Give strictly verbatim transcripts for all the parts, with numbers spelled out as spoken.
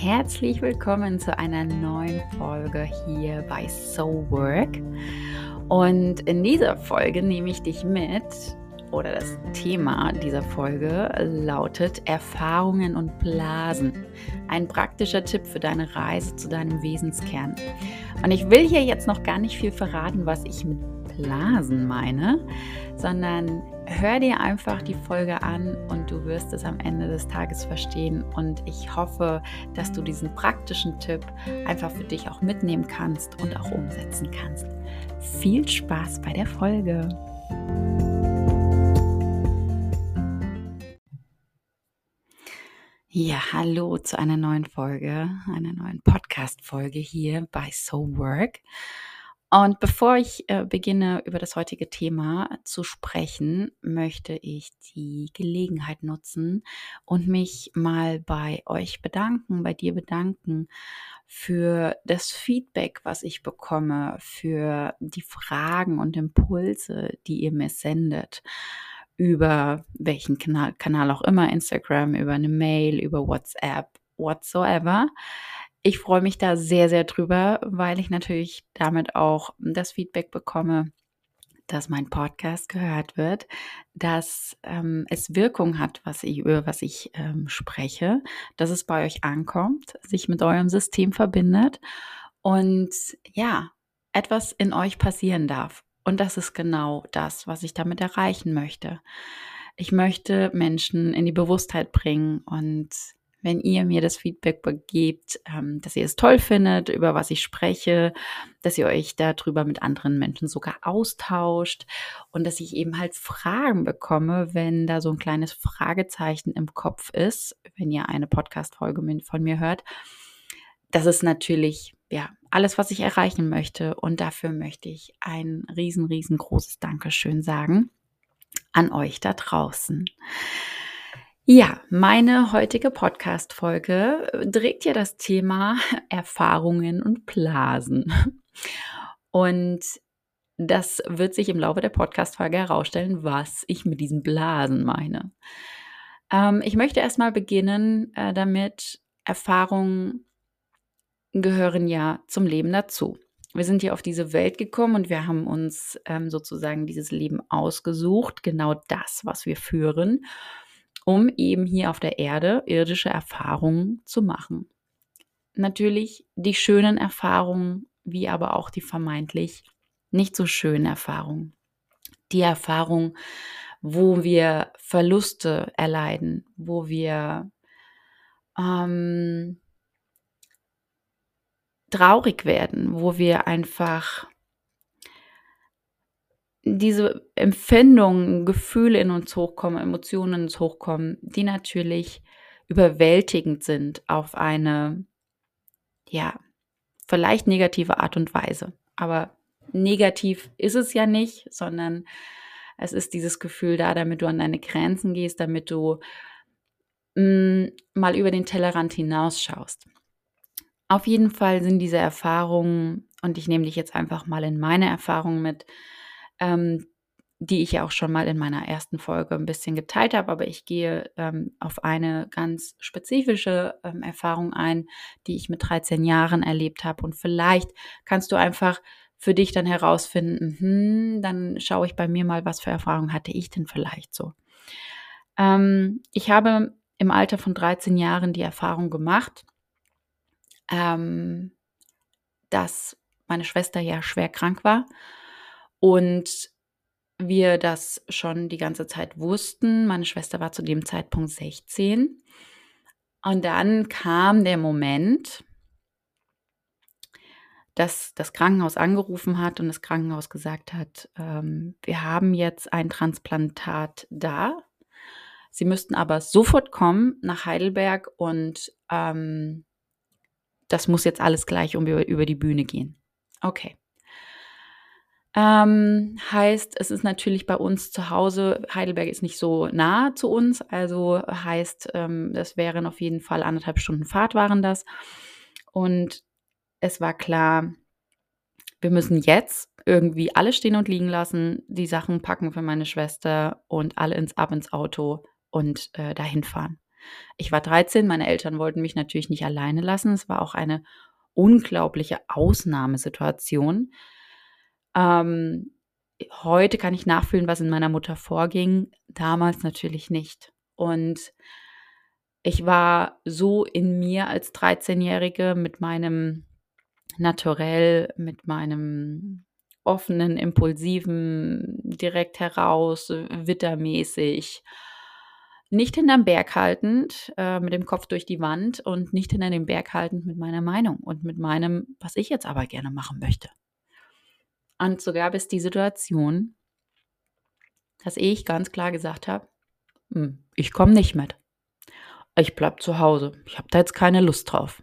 herzlich willkommen zu einer neuen Folge hier bei So Work. Und in dieser Folge nehme ich dich mit, oder das Thema dieser Folge lautet Erfahrungen und Blasen. Ein praktischer Tipp für deine Reise zu deinem Wesenskern. Und ich will hier jetzt noch gar nicht viel verraten, was ich mit Blasen meine, sondern hör dir einfach die Folge an und du wirst es am Ende des Tages verstehen. Und ich hoffe, dass du diesen praktischen Tipp einfach für dich auch mitnehmen kannst und auch umsetzen kannst. Viel Spaß bei der Folge! Ja, hallo zu einer neuen Folge, einer neuen Podcast-Folge hier bei So Work. Und bevor ich äh, beginne, über das heutige Thema zu sprechen, möchte ich die Gelegenheit nutzen und mich mal bei euch bedanken, bei dir bedanken für das Feedback, was ich bekomme, für die Fragen und Impulse, die ihr mir sendet, über welchen Kanal, Kanal auch immer, Instagram, über eine Mail, über WhatsApp, whatsoever. Ich freue mich da sehr, sehr drüber, weil ich natürlich damit auch das Feedback bekomme, dass mein Podcast gehört wird, dass ähm, es Wirkung hat, was ich, über was ich ähm, spreche, dass es bei euch ankommt, sich mit eurem System verbindet und ja, etwas in euch passieren darf. Und das ist genau das, was ich damit erreichen möchte. Ich möchte Menschen in die Bewusstheit bringen und wenn ihr mir das Feedback gebt, ähm, dass ihr es toll findet, über was ich spreche, dass ihr euch darüber mit anderen Menschen sogar austauscht und dass ich eben halt Fragen bekomme, wenn da so ein kleines Fragezeichen im Kopf ist, wenn ihr eine Podcast-Folge von mir hört. Das ist natürlich ja alles, was ich erreichen möchte und dafür möchte ich ein riesen, riesengroßes Dankeschön sagen an euch da draußen. Ja, meine heutige Podcast-Folge trägt ja das Thema Erfahrungen und Blasen. Und das wird sich im Laufe der Podcast-Folge herausstellen, was ich mit diesen Blasen meine. Ähm, ich möchte erstmal beginnen äh, damit, Erfahrungen gehören ja zum Leben dazu. Wir sind hier auf diese Welt gekommen und wir haben uns ähm, sozusagen dieses Leben ausgesucht, genau das, was wir führen, um eben hier auf der Erde irdische Erfahrungen zu machen. Natürlich die schönen Erfahrungen, wie aber auch die vermeintlich nicht so schönen Erfahrungen. Die Erfahrung, wo wir Verluste erleiden, wo wir ähm, traurig werden, wo wir einfach diese Empfindungen, Gefühle in uns hochkommen, Emotionen in uns hochkommen, die natürlich überwältigend sind auf eine, ja, vielleicht negative Art und Weise. Aber negativ ist es ja nicht, sondern es ist dieses Gefühl da, damit du an deine Grenzen gehst, damit du mh, mal über den Tellerrand hinausschaust. Auf jeden Fall sind diese Erfahrungen, und ich nehme dich jetzt einfach mal in meine Erfahrungen mit, ähm, die ich ja auch schon mal in meiner ersten Folge ein bisschen geteilt habe, aber ich gehe ähm, auf eine ganz spezifische ähm, Erfahrung ein, die ich mit dreizehn Jahren erlebt habe. Und vielleicht kannst du einfach für dich dann herausfinden, hm, dann schaue ich bei mir mal, was für Erfahrungen hatte ich denn vielleicht so. Ähm, ich habe im Alter von dreizehn Jahren die Erfahrung gemacht, ähm, dass meine Schwester ja schwer krank war und wir das schon die ganze Zeit wussten. Meine Schwester war zu dem Zeitpunkt sechzehn. Und dann kam der Moment, dass das Krankenhaus angerufen hat und das Krankenhaus gesagt hat, ähm, wir haben jetzt ein Transplantat da. Sie müssten aber sofort kommen nach Heidelberg und ähm, das muss jetzt alles gleich um, über die Bühne gehen. Okay. Ähm, heißt, es ist natürlich bei uns zu Hause, Heidelberg ist nicht so nah zu uns, also heißt, ähm, das wären auf jeden Fall anderthalb Stunden Fahrt waren das. Und es war klar, wir müssen jetzt irgendwie alles stehen und liegen lassen, die Sachen packen für meine Schwester und alle ins ab ins Auto und äh, dahin fahren. Ich war dreizehn, meine Eltern wollten mich natürlich nicht alleine lassen. Es war auch eine unglaubliche Ausnahmesituation. Ähm, Heute kann ich nachfühlen, was in meiner Mutter vorging, damals natürlich nicht. Und ich war so in mir als dreizehnjährige mit meinem Naturell, mit meinem offenen, impulsiven, direkt heraus, äh, wittermäßig, nicht hinterm Berg haltend, äh, mit dem Kopf durch die Wand und nicht hinter dem Berg haltend mit meiner Meinung und mit meinem, was ich jetzt aber gerne machen möchte. Und so gab es die Situation, dass ich ganz klar gesagt habe: „Hm, ich komme nicht mit. Ich bleib zu Hause. Ich habe da jetzt keine Lust drauf.“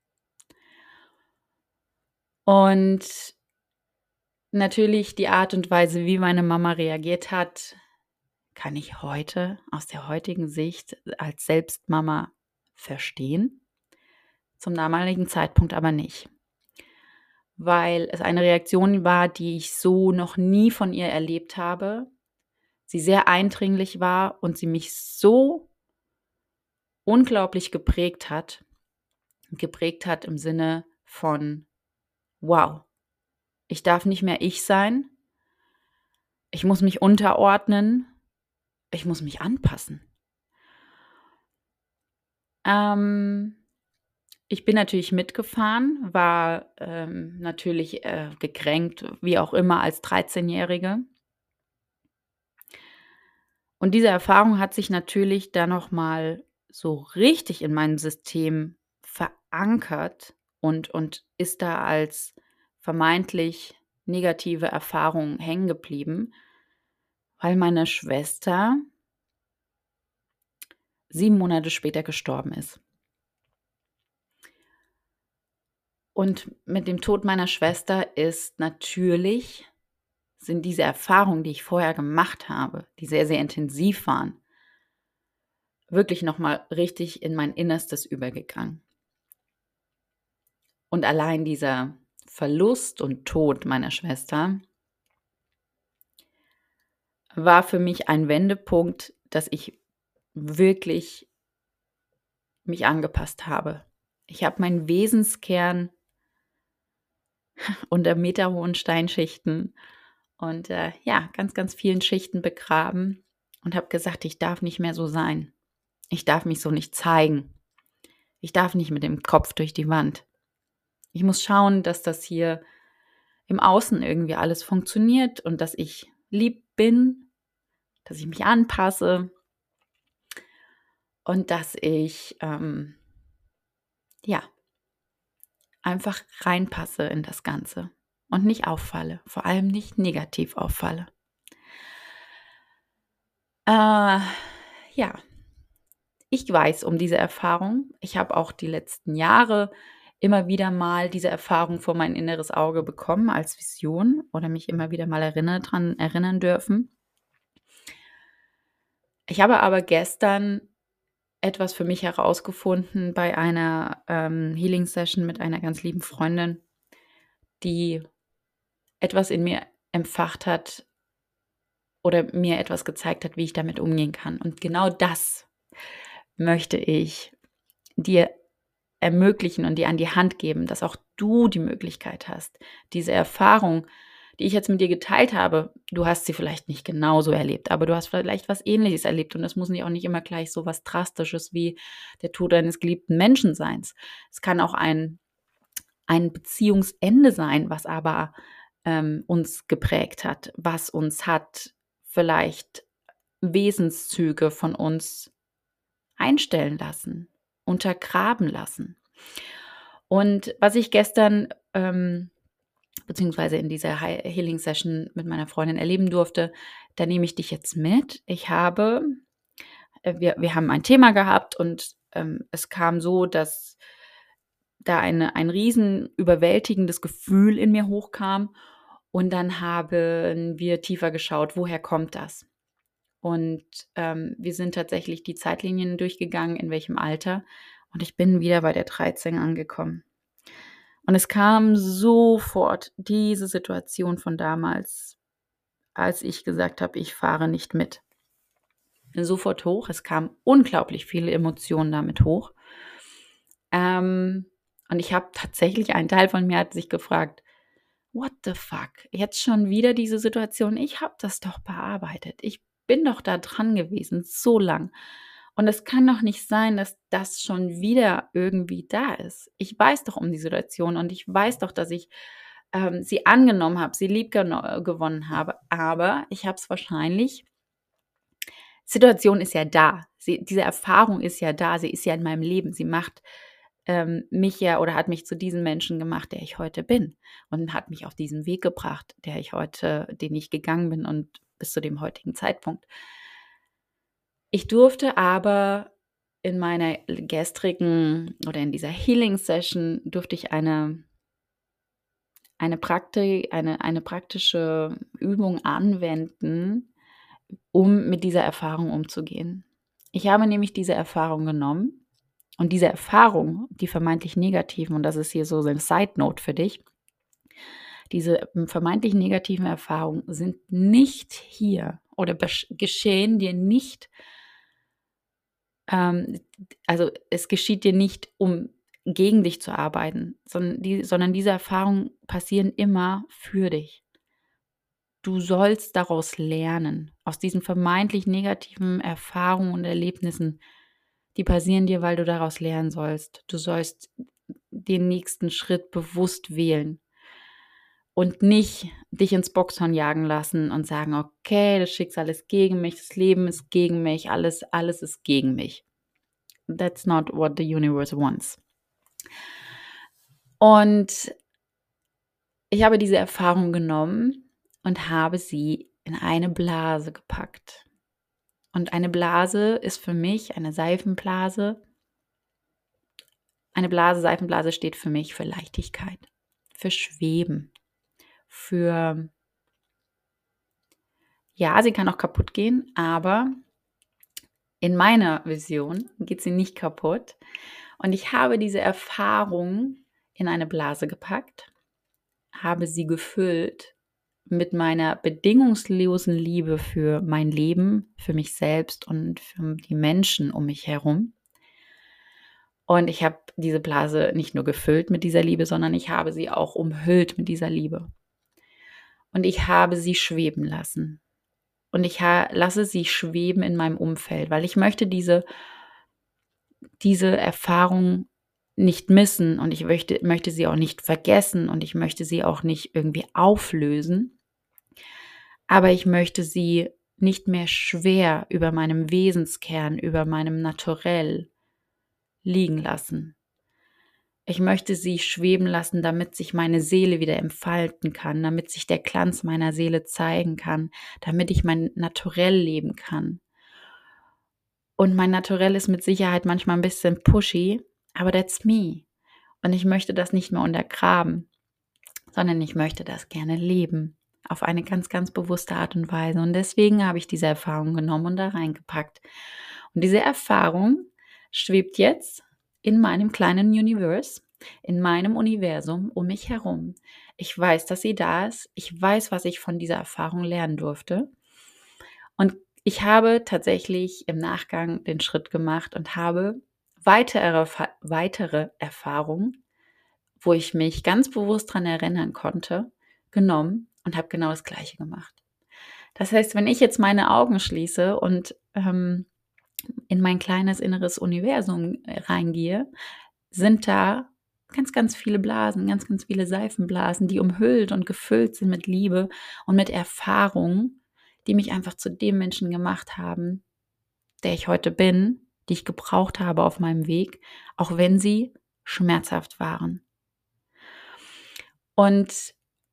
Und natürlich die Art und Weise, wie meine Mama reagiert hat, kann ich heute aus der heutigen Sicht als Selbstmama verstehen, zum damaligen Zeitpunkt aber nicht, weil es eine Reaktion war, die ich so noch nie von ihr erlebt habe. Sie sehr eindringlich war und sie mich so unglaublich geprägt hat. Geprägt hat im Sinne von: „Wow, ich darf nicht mehr ich sein. Ich muss mich unterordnen. Ich muss mich anpassen.“ Ähm, Ich bin natürlich mitgefahren, war, ähm, natürlich, äh, gekränkt, wie auch immer, als dreizehnjährige. Und diese Erfahrung hat sich natürlich dann noch mal so richtig in meinem System verankert und und ist da als vermeintlich negative Erfahrung hängen geblieben, weil meine Schwester sieben Monate später gestorben ist. Und mit dem Tod meiner Schwester ist natürlich sind diese Erfahrungen, die ich vorher gemacht habe, die sehr, sehr intensiv waren, wirklich noch mal richtig in mein Innerstes übergegangen. Und allein dieser Verlust und Tod meiner Schwester war für mich ein Wendepunkt, dass ich wirklich mich angepasst habe. Ich habe meinen Wesenskern unter meterhohen Steinschichten und, äh, ja, ganz, ganz vielen Schichten begraben und habe gesagt: „Ich darf nicht mehr so sein. Ich darf mich so nicht zeigen. Ich darf nicht mit dem Kopf durch die Wand. Ich muss schauen, dass das hier im Außen irgendwie alles funktioniert und dass ich lieb bin, dass ich mich anpasse und dass ich, ähm, ja, einfach reinpasse in das Ganze und nicht auffalle, vor allem nicht negativ auffalle.“ Äh, ja, ich weiß um diese Erfahrung. Ich habe auch die letzten Jahre immer wieder mal diese Erfahrung vor mein inneres Auge bekommen als Vision oder mich immer wieder mal erinnert dran erinnern dürfen. Ich habe aber gestern etwas für mich herausgefunden bei einer, ähm, Healing-Session mit einer ganz lieben Freundin, die etwas in mir empfacht hat oder mir etwas gezeigt hat, wie ich damit umgehen kann. Und genau das möchte ich dir ermöglichen und dir an die Hand geben, dass auch du die Möglichkeit hast, diese Erfahrung, die ich jetzt mit dir geteilt habe, du hast sie vielleicht nicht genauso erlebt, aber du hast vielleicht was Ähnliches erlebt und das muss nicht auch nicht immer gleich so was Drastisches wie der Tod eines geliebten Menschen sein. Es kann auch ein ein Beziehungsende sein, was aber, ähm, uns geprägt hat, was uns hat vielleicht Wesenszüge von uns einstellen lassen, untergraben lassen. Und was ich gestern, ähm, beziehungsweise in dieser Hei Healing Session mit meiner Freundin erleben durfte, da nehme ich dich jetzt mit. Ich habe äh, wir wir haben ein Thema gehabt und, ähm, es kam so, dass da eine ein riesen überwältigendes Gefühl in mir hochkam und dann haben wir tiefer geschaut, woher kommt das? Und, ähm, wir sind tatsächlich die Zeitlinien durchgegangen, in welchem Alter, und ich bin wieder bei der dreizehn angekommen. Und es kam sofort diese Situation von damals, als ich gesagt habe: „Ich fahre nicht mit.“ sofort hoch. Es kamen unglaublich viele Emotionen damit hoch. Ähm, und ich habe tatsächlich, ein Teil von mir hat sich gefragt, what the fuck? Jetzt schon wieder diese Situation? Ich habe das doch bearbeitet. Ich bin doch da dran gewesen, so lang. Und es kann doch nicht sein, dass das schon wieder irgendwie da ist. Ich weiß doch um die Situation und ich weiß doch, dass ich ähm, sie angenommen habe, sie lieb geno- gewonnen habe. Aber ich habe es wahrscheinlich, Situation ist ja da. Sie, diese Erfahrung ist ja da. Sie ist ja in meinem Leben. Sie macht ähm, mich ja oder hat mich zu diesem Menschen gemacht, der ich heute bin und hat mich auf diesen Weg gebracht, der ich heute, den ich gegangen bin und bis zu dem heutigen Zeitpunkt. Ich durfte aber in meiner gestrigen oder in dieser Healing Session durfte ich eine eine Praktik eine eine praktische Übung anwenden, um mit dieser Erfahrung umzugehen. Ich habe nämlich diese Erfahrung genommen und diese Erfahrung, die vermeintlich negativen, und das ist hier so eine Side Note für dich, diese vermeintlich negativen Erfahrungen sind nicht hier oder geschehen dir nicht, ähm, also es geschieht dir nicht, um gegen dich zu arbeiten, sondern, die, sondern diese Erfahrungen passieren immer für dich. Du sollst daraus lernen, aus diesen vermeintlich negativen Erfahrungen und Erlebnissen, die passieren dir, weil du daraus lernen sollst. Du sollst den nächsten Schritt bewusst wählen und nicht dich ins Boxhorn jagen lassen und sagen, okay, das Schicksal ist gegen mich, das Leben ist gegen mich, alles, alles ist gegen mich. That's not what the universe wants. Und ich habe diese Erfahrung genommen und habe sie in eine Blase gepackt. Und eine Blase ist für mich eine Seifenblase. Eine Blase, Seifenblase steht für mich für Leichtigkeit, für Schweben, für, ja, sie kann auch kaputt gehen, aber in meiner Vision geht sie nicht kaputt. Und ich habe diese Erfahrung in eine Blase gepackt, habe sie gefüllt mit meiner bedingungslosen Liebe für mein Leben, für mich selbst und für die Menschen um mich herum. Und ich habe diese Blase nicht nur gefüllt mit dieser Liebe, sondern ich habe sie auch umhüllt mit dieser Liebe. Und ich habe sie schweben lassen. Und ich lasse sie schweben in meinem Umfeld, weil ich möchte diese, diese Erfahrung nicht missen und ich möchte, möchte sie auch nicht vergessen und ich möchte sie auch nicht irgendwie auflösen. Aber ich möchte sie nicht mehr schwer über meinem Wesenskern, über meinem Naturell liegen lassen. Ich möchte sie schweben lassen, damit sich meine Seele wieder entfalten kann, damit sich der Glanz meiner Seele zeigen kann, damit ich mein Naturell leben kann. Und mein Naturell ist mit Sicherheit manchmal ein bisschen pushy, aber that's me. Und ich möchte das nicht mehr untergraben, sondern ich möchte das gerne leben. Auf eine ganz, ganz bewusste Art und Weise. Und deswegen habe ich diese Erfahrung genommen und da reingepackt. Und diese Erfahrung schwebt jetzt in meinem kleinen Universe, in meinem Universum um mich herum. Ich weiß, dass sie da ist. Ich weiß, was ich von dieser Erfahrung lernen durfte. Und ich habe tatsächlich im Nachgang den Schritt gemacht und habe weitere, weitere Erfahrungen, wo ich mich ganz bewusst daran erinnern konnte, genommen und habe genau das Gleiche gemacht. Das heißt, wenn ich jetzt meine Augen schließe und ähm, in mein kleines inneres Universum reingehe, sind da ganz, ganz viele Blasen, ganz, ganz viele Seifenblasen, die umhüllt und gefüllt sind mit Liebe und mit Erfahrungen, die mich einfach zu dem Menschen gemacht haben, der ich heute bin, die ich gebraucht habe auf meinem Weg, auch wenn sie schmerzhaft waren. Und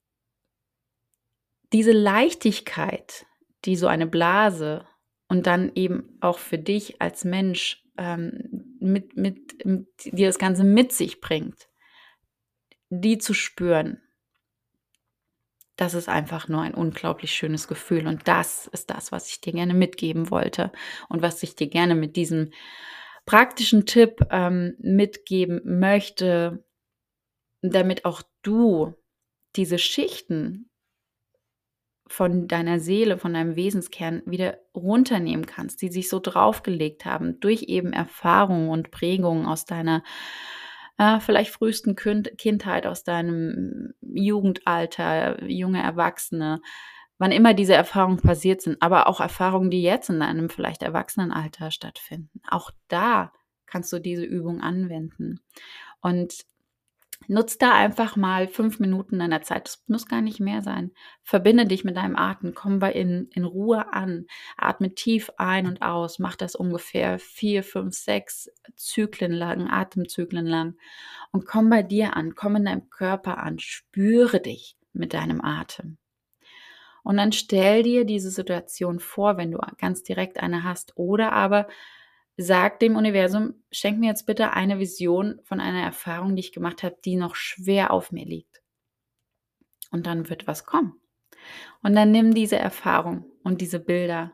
diese Leichtigkeit, die so eine Blase und dann eben auch für dich als Mensch ähm, mit, mit, mit, die das Ganze mit sich bringt, die zu spüren, das ist einfach nur ein unglaublich schönes Gefühl. Und das ist das, was ich dir gerne mitgeben wollte und was ich dir gerne mit diesem praktischen Tipp ähm, mitgeben möchte, damit auch du diese Schichten von deiner Seele, von deinem Wesenskern wieder runternehmen kannst, die sich so draufgelegt haben durch eben Erfahrungen und Prägungen aus deiner äh, vielleicht frühesten Kind Kindheit, aus deinem Jugendalter, junge Erwachsene, wann immer diese Erfahrungen passiert sind, aber auch Erfahrungen, die jetzt in einem vielleicht Erwachsenenalter stattfinden. Auch da kannst du diese Übung anwenden. Und nutz da einfach mal fünf Minuten deiner Zeit. Das muss gar nicht mehr sein. Verbinde dich mit deinem Atem. Komm bei in, in Ruhe an. Atme tief ein und aus. Mach das ungefähr vier, fünf, sechs Zyklen lang, Atemzyklen lang. Und komm bei dir an. Komm in deinem Körper an. Spüre dich mit deinem Atem. Und dann stell dir diese Situation vor, wenn du ganz direkt eine hast. Oder aber sag dem Universum, schenk mir jetzt bitte eine Vision von einer Erfahrung, die ich gemacht habe, die noch schwer auf mir liegt. Und dann wird was kommen. Und dann nimm diese Erfahrung und diese Bilder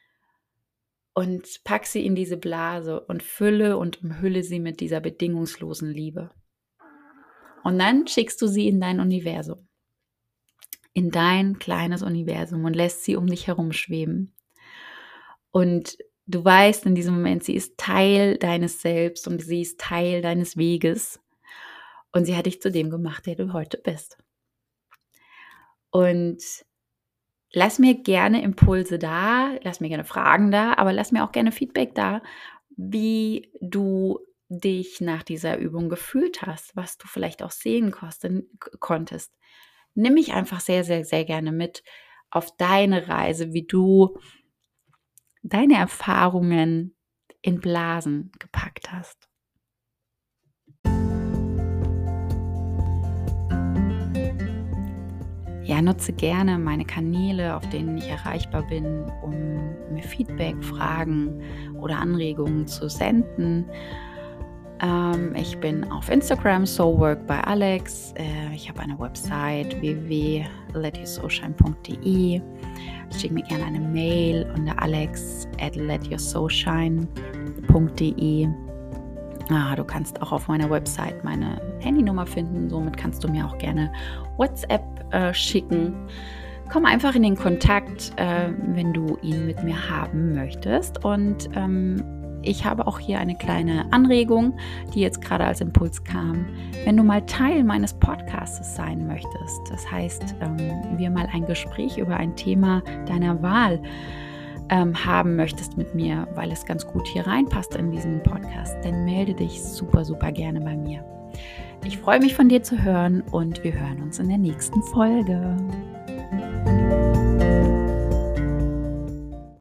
und pack sie in diese Blase und fülle und umhülle sie mit dieser bedingungslosen Liebe. Und dann schickst du sie in dein Universum, in dein kleines Universum und lässt sie um dich herum schweben. Und du weißt in diesem Moment, sie ist Teil deines Selbst und sie ist Teil deines Weges. Und sie hat dich zu dem gemacht, der du heute bist. Und lass mir gerne Impulse da, lass mir gerne Fragen da, aber lass mir auch gerne Feedback da, wie du dich nach dieser Übung gefühlt hast, was du vielleicht auch sehen kosten, konntest. Nimm mich einfach sehr, sehr, sehr gerne mit auf deine Reise, wie du deine Erfahrungen in Blasen gepackt hast. Ja, nutze gerne meine Kanäle, auf denen ich erreichbar bin, um mir Feedback, Fragen oder Anregungen zu senden. Ähm, ich bin auf Instagram, sowork by Alex. Äh, ich habe eine Website w w w punkt let your soul shine punkt d e. Schick mir gerne eine Mail unter alex at let your soul shine punkt d e. Ah, du kannst auch auf meiner Website meine Handynummer finden. Somit kannst du mir auch gerne WhatsApp äh, schicken. Komm einfach in den Kontakt, äh, wenn du ihn mit mir haben möchtest. Und ähm, ich habe auch hier eine kleine Anregung, die jetzt gerade als Impuls kam. Wenn du mal Teil meines Podcasts sein möchtest, das heißt, ähm, wir mal ein Gespräch über ein Thema deiner Wahl ähm, haben möchtest mit mir, weil es ganz gut hier reinpasst in diesen Podcast, dann melde dich super, super gerne bei mir. Ich freue mich, von dir zu hören und wir hören uns in der nächsten Folge.